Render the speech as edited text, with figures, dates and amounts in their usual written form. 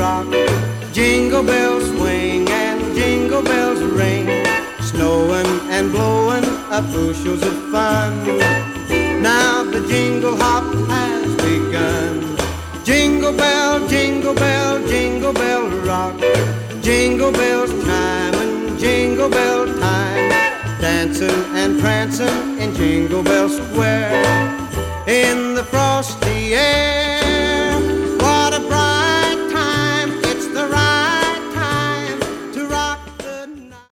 rock. Jingle bells swing and jingle bells ring, snowing and blowing up bushels of fun. Now the jingle hop has begun. Jingle bell, jingle bell, jingle bell rock. Jingle bells chiming, jingle bell time, dancing and prancing in Jingle Bell Square in the frosty air.